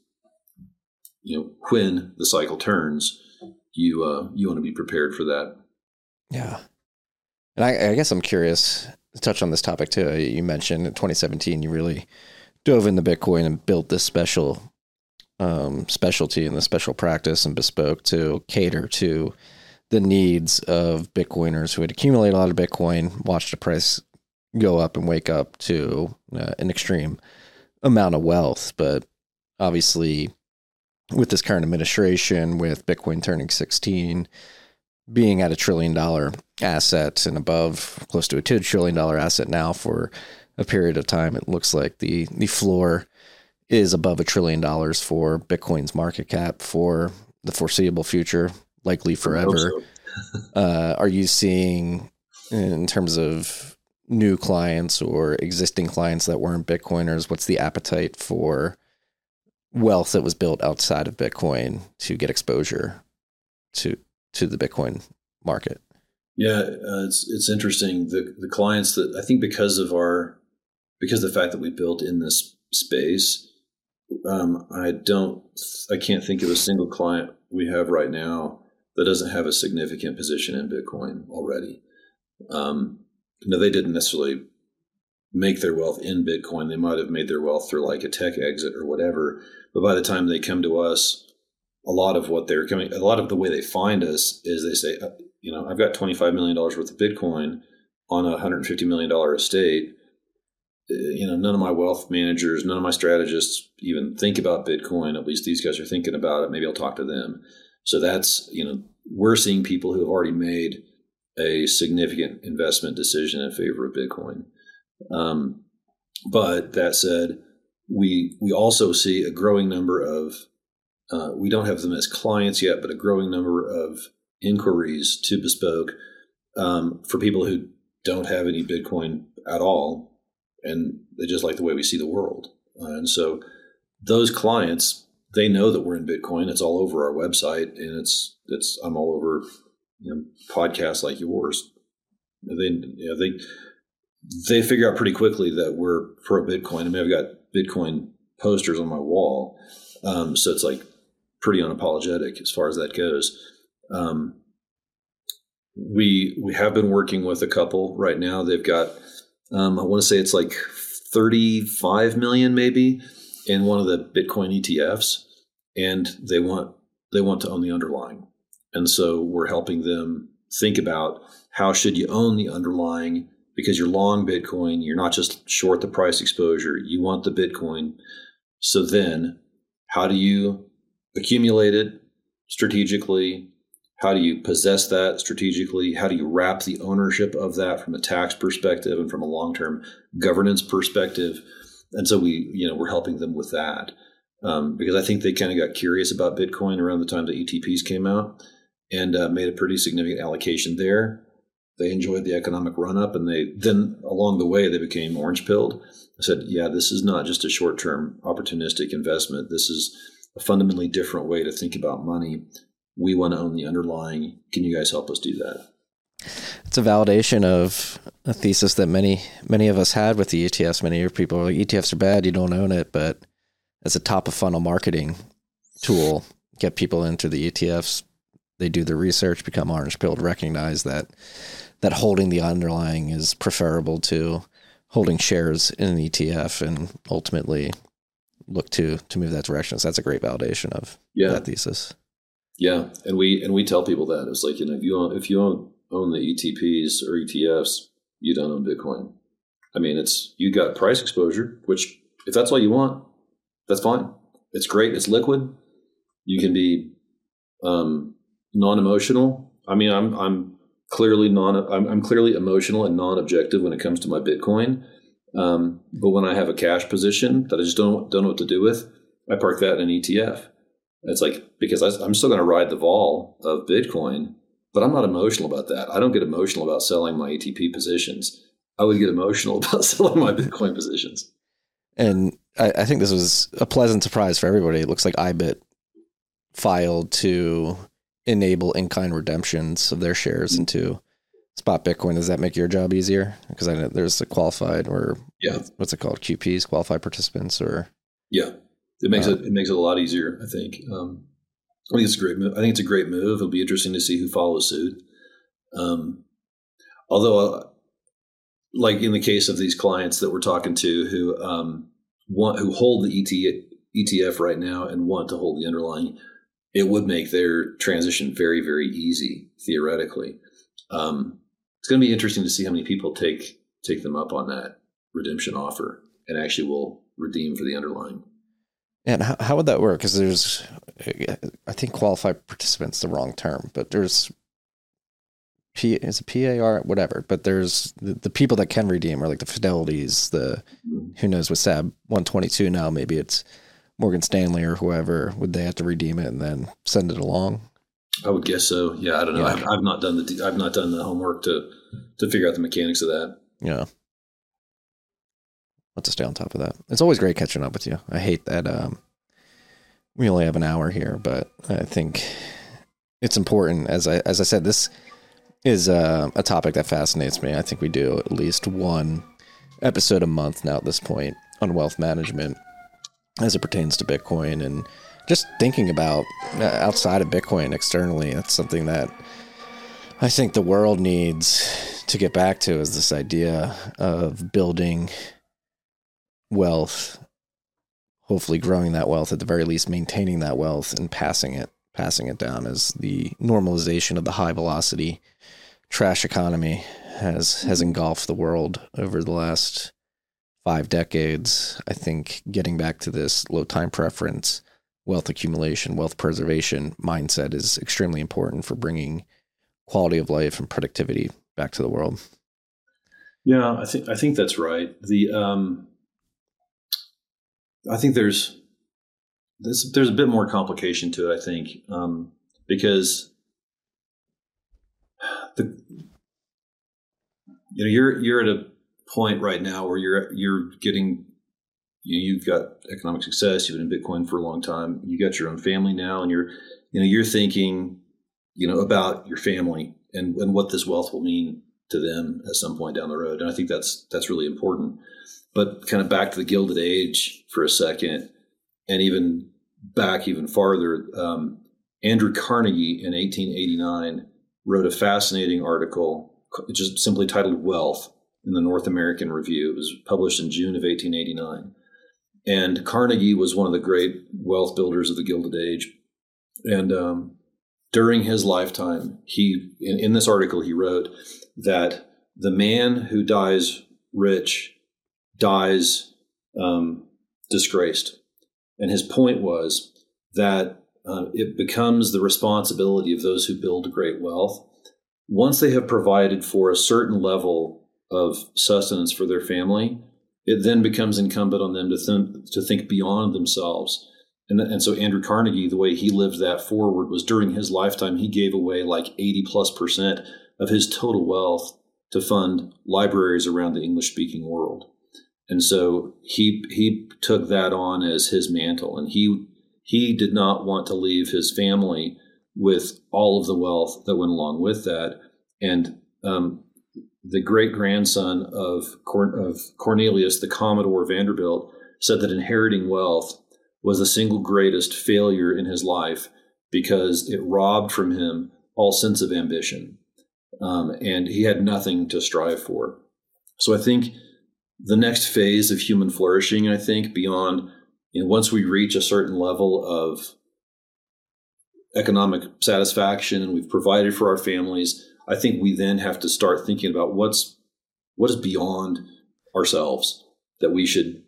when the cycle turns, you want to be prepared for that. Yeah. And I guess I'm curious to touch on this topic too. You mentioned in 2017, you really dove into Bitcoin and built this special specialty and the special practice and bespoke to cater to the needs of Bitcoiners who had accumulated a lot of Bitcoin, watched the price go up and wake up to an extreme amount of wealth. But obviously, with this current administration, with Bitcoin turning 16, being at $1 trillion asset and above, close to a $2 trillion asset now for a period of time, it looks like the floor is above $1 trillion for Bitcoin's market cap for the foreseeable future, likely forever. Are you seeing, in terms of new clients or existing clients that weren't Bitcoiners, what's the appetite for wealth that was built outside of Bitcoin to get exposure to the Bitcoin market? Yeah, it's interesting. The clients that I think because of the fact that we built in this space, I can't think of a single client we have right now that doesn't have a significant position in Bitcoin already. They didn't necessarily make their wealth in Bitcoin. They might have made their wealth through like a tech exit or whatever. But by the time they come to us, a lot of the way they find us is they say, I've got $25 million worth of Bitcoin on a $150 million estate. None of my wealth managers, none of my strategists even think about Bitcoin. At least these guys are thinking about it. Maybe I'll talk to them. So that's, we're seeing people who have already made a significant investment decision in favor of Bitcoin. But that said, we also see a growing number of, we don't have them as clients yet, but a growing number of inquiries to Bespoke for people who don't have any Bitcoin at all, and they just like the way we see the world. And so those clients, they know that we're in Bitcoin. It's all over our website, and I'm all over podcasts like yours. They figure out pretty quickly that we're pro Bitcoin. I mean, I've got Bitcoin posters on my wall, so it's like pretty unapologetic as far as that goes. We have been working with a couple right now. They've got, I want to say it's like 35 million maybe in one of the Bitcoin ETFs, and they want to own the underlying. And so we're helping them think about how should you own the underlying, because you're long Bitcoin. You're not just short the price exposure. You want the Bitcoin. So then how do you accumulate it strategically? How do you possess that strategically? How do you wrap the ownership of that from a tax perspective and from a long-term governance perspective? And so we're helping them with that because I think they kind of got curious about Bitcoin around the time the ETPs came out and made a pretty significant allocation there. They enjoyed the economic run-up, and then along the way they became orange-pilled. I said, yeah, this is not just a short-term opportunistic investment. This is a fundamentally different way to think about money. We want to own the underlying. Can you guys help us do that? It's a validation of a thesis that many of us had with the ETFs. Many of your people are like, ETFs are bad, you don't own it. But as a top of funnel marketing tool, get people into the ETFs. They do their research, become orange-pilled, recognize that holding the underlying is preferable to holding shares in an ETF, and ultimately look to move that direction. So that's a great validation of that thesis. Yeah, and we tell people that it's like, if you own the ETPs or ETFs, you don't own Bitcoin. I mean, you got price exposure, which if that's all you want, that's fine. It's great. It's liquid. You can be non-emotional. I mean, I'm clearly emotional and non-objective when it comes to my Bitcoin. But when I have a cash position that I just don't know what to do with, I park that in an ETF. It's like, because I'm still going to ride the vol of Bitcoin, but I'm not emotional about that. I don't get emotional about selling my ETP positions. I would get emotional about selling my Bitcoin positions. And I think this was a pleasant surprise for everybody. It looks like IBIT filed to enable in-kind redemptions of their shares into spot Bitcoin. Does that make your job easier? Because I know there's a qualified, or what's it called? QPs, qualified participants, or it makes it a lot easier. I think. I think it's a great move. I think it's a great move. It'll be interesting to see who follows suit. Although, like in the case of these clients that we're talking to who hold the ETF right now and want to hold the underlying, it would make their transition very, very easy, theoretically. It's going to be interesting to see how many people take them up on that redemption offer and actually will redeem for the underlying. And how would that work? Because there's, I think qualified participants the wrong term, but there's is it PAR, whatever. But there's the people that can redeem are like the Fidelities, who knows with SAB 122 now, maybe it's Morgan Stanley or whoever. Would they have to redeem it and then send it along? I would guess so. Yeah, I don't know. Yeah. I've not done the homework to figure out the mechanics of that. Yeah. Let's stay on top of that. It's always great catching up with you. I hate that we only have an hour here, but I think it's important. As I said, this is a topic that fascinates me. I think we do at least one episode a month now at this point on wealth management as it pertains to Bitcoin, and just thinking about outside of Bitcoin externally. That's something that I think the world needs to get back to, is this idea of building wealth, hopefully growing that wealth, at the very least maintaining that wealth and passing it down, as the normalization of the high velocity trash economy has engulfed the world over the last 5 decades. I think getting back to this low time preference, wealth accumulation, wealth preservation mindset is extremely important for bringing quality of life and productivity back to the world. Yeah, I think that's right. I think there's a bit more complication to it, I think, because you're at a point right now where you're getting, you've got economic success, you've been in Bitcoin for a long time, you got your own family now, and you're thinking, about your family and what this wealth will mean to them at some point down the road. And I think that's really important. But kind of back to the Gilded Age for a second, and even back even farther, Andrew Carnegie in 1889 wrote a fascinating article, just simply titled Wealth, in the North American Review. It was published in June of 1889. And Carnegie was one of the great wealth builders of the Gilded Age. And during his lifetime, in this article, he wrote that the man who dies rich dies disgraced. And his point was that it becomes the responsibility of those who build great wealth, once they have provided for a certain level of sustenance for their family, it then becomes incumbent on them to think beyond themselves. And so Andrew Carnegie, the way he lived that forward was, during his lifetime, he gave away like 80+% of his total wealth to fund libraries around the English-speaking world. And so he took that on as his mantle, and he did not want to leave his family with all of the wealth that went along with that. And the great-grandson of Cornelius, the Commodore Vanderbilt, said that inheriting wealth was the single greatest failure in his life because it robbed from him all sense of ambition. And he had nothing to strive for. So I think the next phase of human flourishing, I think, beyond, once we reach a certain level of economic satisfaction and we've provided for our families, I think we then have to start thinking about what is beyond ourselves that we should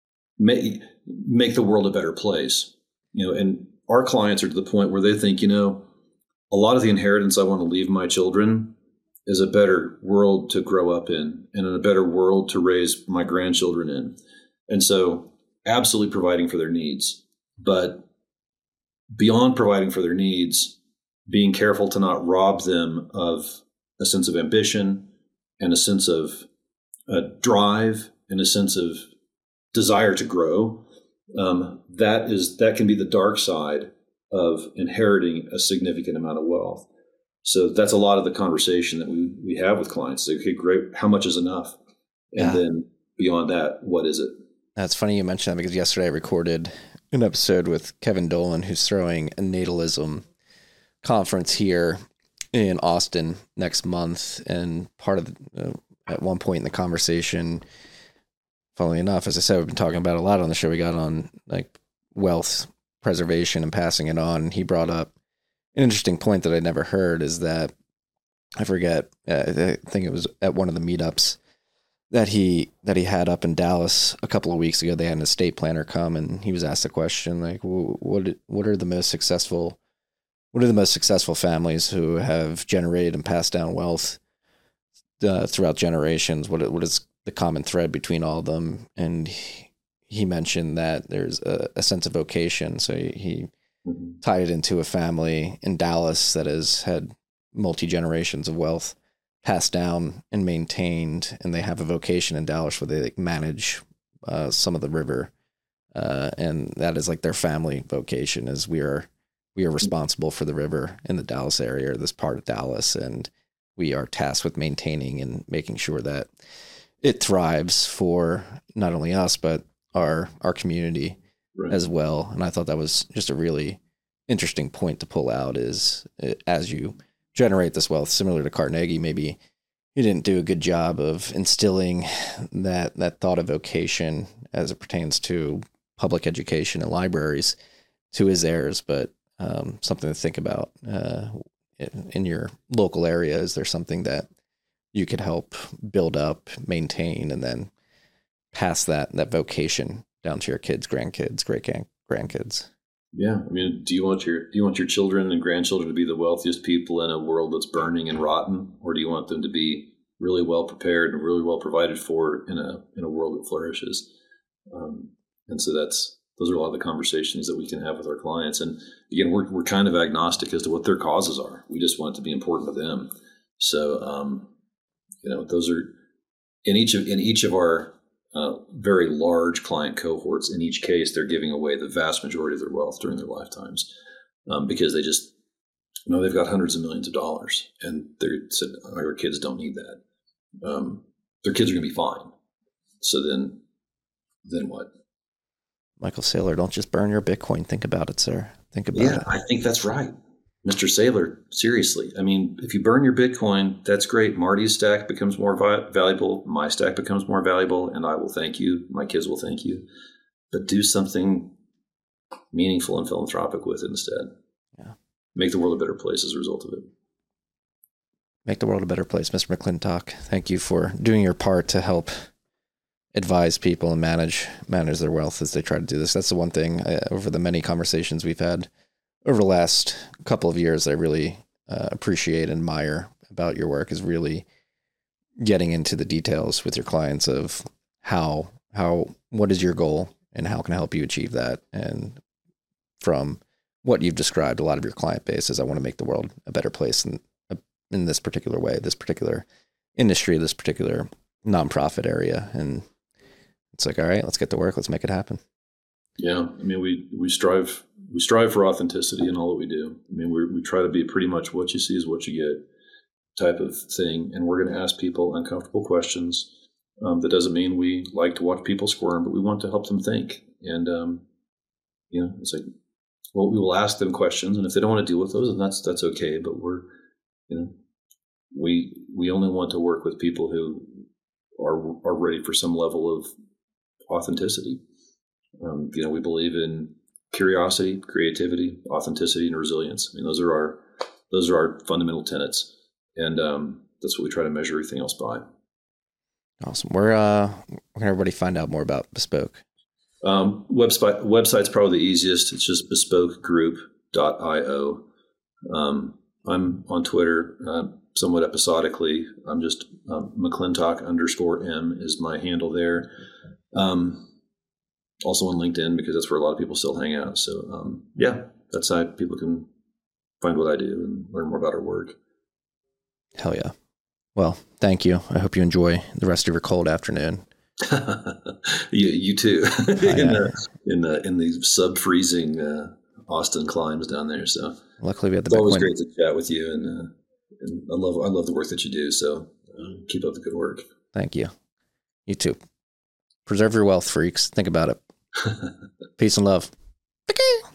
make the world a better place. And our clients are to the point where they think, a lot of the inheritance I want to leave my children is a better world to grow up in and a better world to raise my grandchildren in. And so absolutely providing for their needs, but beyond providing for their needs, being careful to not rob them of a sense of ambition and a sense of drive and a sense of desire to grow. That can be the dark side of inheriting a significant amount of wealth. So that's a lot of the conversation that we have with clients. Okay, great. How much is enough? And then beyond that, what is it? That's funny you mentioned that, because yesterday I recorded an episode with Kevin Dolan, who's throwing a natalism conference here in Austin next month. And part of at one point in the conversation, funnily enough, as I said, we've been talking about a lot on the show. We got on like wealth preservation and passing it on. He brought up an interesting point that I'd never heard, is that I forget, I think it was at one of the meetups that he had up in Dallas a couple of weeks ago. They had an estate planner come, and he was asked the question, like, what are the most successful families who have generated and passed down wealth throughout generations? What is the common thread between all of them? And he mentioned that there's a sense of vocation. So he tied it into a family in Dallas that has had multi-generations of wealth passed down and maintained, and they have a vocation in Dallas where they manage some of the river, and that is like their family vocation, is we are responsible for the river in the Dallas area, or this part of Dallas, and we are tasked with maintaining and making sure that it thrives for not only us but our community as well. And I thought that was just a really interesting point to pull out, is as you generate this wealth, similar to Carnegie, maybe he didn't do a good job of instilling that thought of vocation as it pertains to public education and libraries to his heirs, but something to think about in your local area. Is there something that you could help build up, maintain, and then pass that vocation down to your kids, grandkids, great-grandkids? Yeah, I mean, do you want your children and grandchildren to be the wealthiest people in a world that's burning and rotten, or do you want them to be really well prepared and really well provided for in a world that flourishes? And so those are a lot of the conversations that we can have with our clients. And again, we're kind of agnostic as to what their causes are. We just want it to be important to them. So those are in each of our very large client cohorts. In each case, they're giving away the vast majority of their wealth during their lifetimes, because they just they've got hundreds of millions of dollars, and they said, our kids don't need that. Their kids are going to be fine. So then what? Michael Saylor, don't just burn your Bitcoin. Think about it, sir. Think about it. Yeah, I think that's right. Mr. Saylor, seriously. I mean, if you burn your Bitcoin, that's great. Marty's stack becomes more valuable. My stack becomes more valuable, and I will thank you. My kids will thank you. But do something meaningful and philanthropic with it instead. Yeah. Make the world a better place as a result of it. Make the world a better place. Mr. McClintock, thank you for doing your part to help advise people and manage their wealth as they try to do this. That's the one thing over the many conversations we've had over the last couple of years that I really appreciate and admire about your work, is really getting into the details with your clients of what is your goal and how can I help you achieve that. And from what you've described, a lot of your client base is, I want to make the world a better place in this particular way, this particular industry, this particular nonprofit area. And it's like, all right, let's get to work. Let's make it happen. Yeah. I mean, we strive for authenticity in all that we do. I mean, we try to be pretty much what you see is what you get type of thing. And we're going to ask people uncomfortable questions. That doesn't mean we like to watch people squirm, but we want to help them think. And, it's like, well, we will ask them questions, and if they don't want to deal with those, then that's okay. But we only want to work with people who are ready for some level of authenticity. We believe in curiosity, creativity, authenticity, and resilience. I mean, those are our fundamental tenets, and that's what we try to measure everything else by. Awesome. Where can everybody find out more about Bespoke? Website's probably the easiest. It's just bespokegroup.io. I'm on Twitter somewhat episodically. I'm just McClintock_M is my handle there. Also on LinkedIn, because that's where a lot of people still hang out. So that's how people can find what I do and learn more about our work. Hell yeah. Well, thank you. I hope you enjoy the rest of your cold afternoon. You too. in the sub-freezing Austin climes down there. So luckily we had the. It's always great to chat with you, and I love the work that you do. So keep up the good work. Thank you. You too. Preserve your wealth, freaks. Think about it. Peace and love.